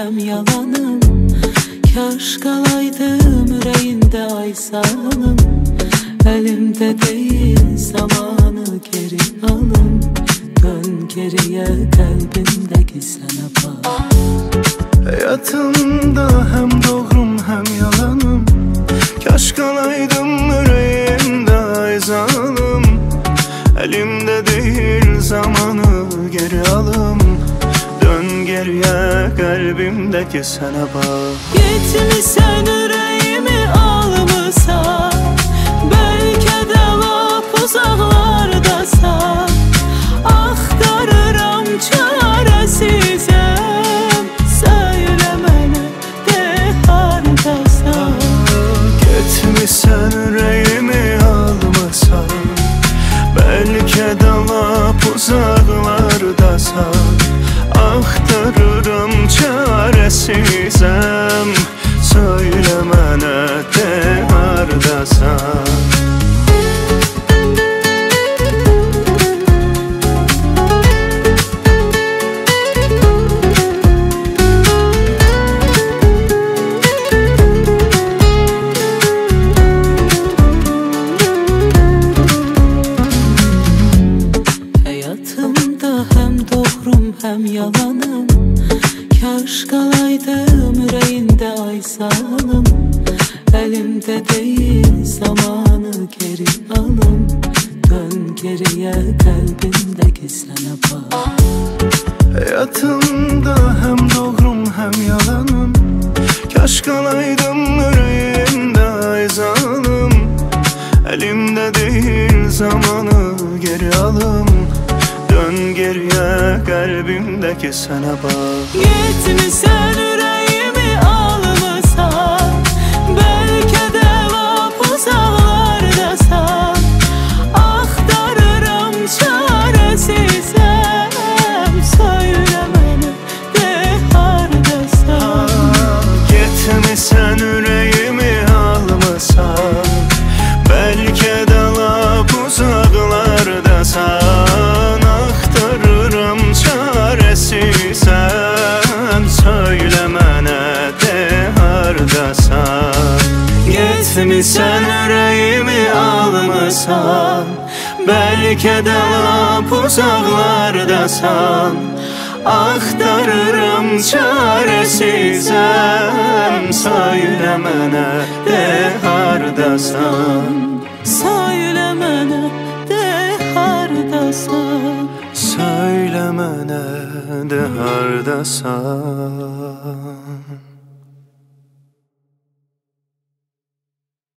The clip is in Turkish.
hem yalanım. Kaş kalaydım yüreğinde aysanım. Elimde değil zamanı geri alın. Dön geriye kalbimdeki sana bak. Hayatımda hem doğrum hem yalanım. Kaş kalaydım yüreğimde aysanım. Elimde değil zamanı geri alım. Dön geriye kalbimdeki sana bak. Gitmişsen yüreğimi almışsan, belki de lap uzaklardasan. Axtarıram çaresizem, söyle mənə de hardasan. Gitmişsen yüreğimi almışsan, belki de lap uzaklardasan. Axtarıram çaresizem, söyle mənə de hardasan. Hayatımda hem doğrum hem yalanım. Kaş kalaydım yüreğinde aysanım. Elimde değil zamanı geri alım. Dön geriye kalbimdeki sana bak. Hayatımda hem doğrum hem yalanım. Kaş kalaydım yüreğimde aysanım. Elimde değil zamanı geri alım. Dön geriye kalbimdeki sana bak. Gitmişsen yüreğimi almışsan, belki de lap uzaklardasan. Axtarıram çaresizem, söyle mənə de hardasan. Gitmişsen yüreğimi almışsan, belki de lap uzaklardasan. Axtarıram çaresizem, söyle mənə de hardasan. Gitmişsen yüreğimi almışsan, belki de lap uzaklardasan. Axtarıram çaresizem, söyle mənə de hardasan. Söyle mənə de hardasan. Söyle mənə de hardasan.